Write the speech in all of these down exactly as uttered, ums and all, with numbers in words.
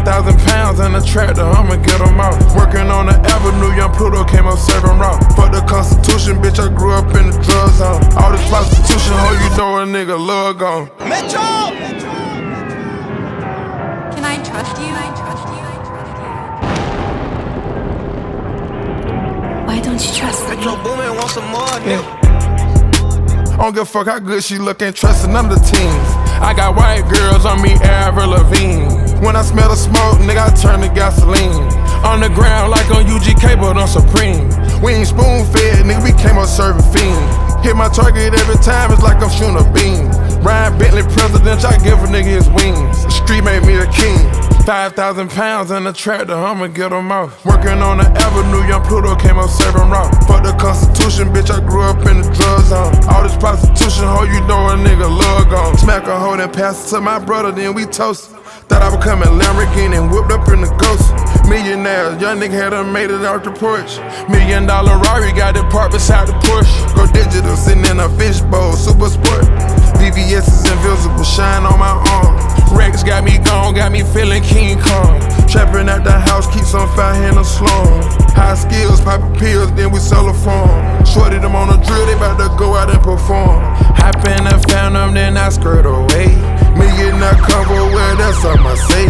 Five thousand pounds in the tractor, I'ma get them out. Working on the avenue, young Pluto came up serving raw. Fuck the Constitution, bitch, I grew up in the drug zone. All this prostitution, hoe, you know a nigga love gone. Metro! Can I trust you? I trust you. I trust you. Why don't you trust me? Metro Boomin want some more, nigga. I don't give a fuck how good she look, ain't trusting none of the teams. I got white girls on me, Avril Lavigne. When I smell the smoke, nigga, I turn to gasoline. On the ground like on U G K, but on Supreme. We ain't spoon fed, nigga, we came up serving fiends. Hit my target every time, it's like I'm shooting a beam. Ryan Bentley president, I give a nigga his wings. The street made me a king. Five thousand pounds in the tractor, I'ma get them out. Working on the avenue, young Pluto came up serving raw. Fuck the Constitution, bitch, I grew up in the drug zone. All this prostitution, hoe, you know a nigga love gone. Smack a hoe, then pass it to my brother, then we toast. Thought I was coming Lamborghini and whipped up in the Ghost. Millionaire, young nigga had done made it out the porch. Million dollar Rari got it parked beside the Porsche. Go digital, sitting in a fishbowl, super sport. V V S is invisible, shine on my arm. Rex got me gone, got me feeling King Kong. Trapping at the house, keeps on fire in the slum. High skills, popping pills, then we sell a farm. Shorty them on the drill, they bout to go out and perform. Hop in the Phantom, then I skirt away. Me getting that cover, well, that's something I say.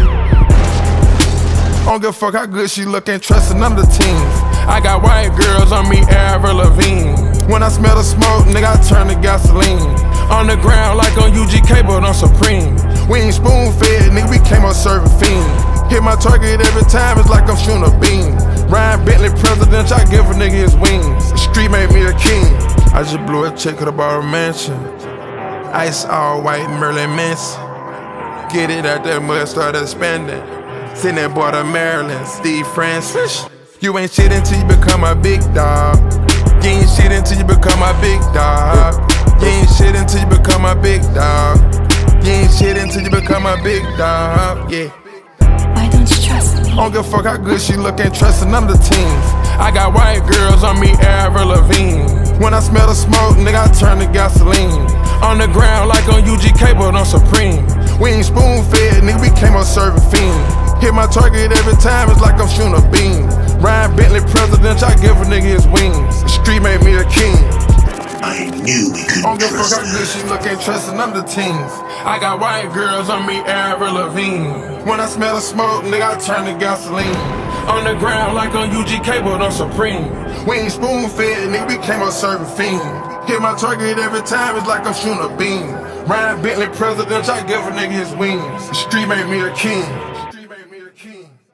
I don't give a fuck how good she look, ain't trusting none of the teams. I got white girls on me, Avril Lavigne. When I smell the smoke, nigga, I turn to gasoline. On the ground like on U G K, but on Supreme. We ain't spoon fed, nigga, we came up serving fiends. Hit my target every time, it's like I'm shooting a beam. Ryan Bentley president, I give a nigga his wings. The street made me a king. I just blew a check, could've bought a mansion. Ice all white, Merlin Manson. Get it out that mud, start expanding. Sitting at border Maryland, Steve Francis. You ain't shit until you become a big dog. You ain't shit until you become a big dog. You ain't shit until you become a big dog. You ain't shit until you become a big dog, yeah. Why don't you trust me? I don't give a fuck how good she look, ain't trusting none of the teams. I got white girls on me, Avril Lavigne. When I smell the smoke, nigga, I turn to gasoline. On the ground like on U G K, but on Supreme. We ain't spoon fed, nigga, we came up serving fiends. Hit my target every time, it's like I'm shooting a beam. Ryan Bentley president, I give a nigga his wings. The street made me a king. I knew we couldn't I don't give a trust fuck how good she look, ain't trusting none of the teams. I got white girls on me, Avril Lavigne. When I smell the smoke, nigga, I turn to gasoline. On the ground like on U G K, but on Supreme. We ain't spoon fed, nigga, we came up serving fiends. Hit my target every time, it's like I'm shooting a beam. Ryan Bentley president, I give a nigga his wings. The street made me a king. The street made me a king.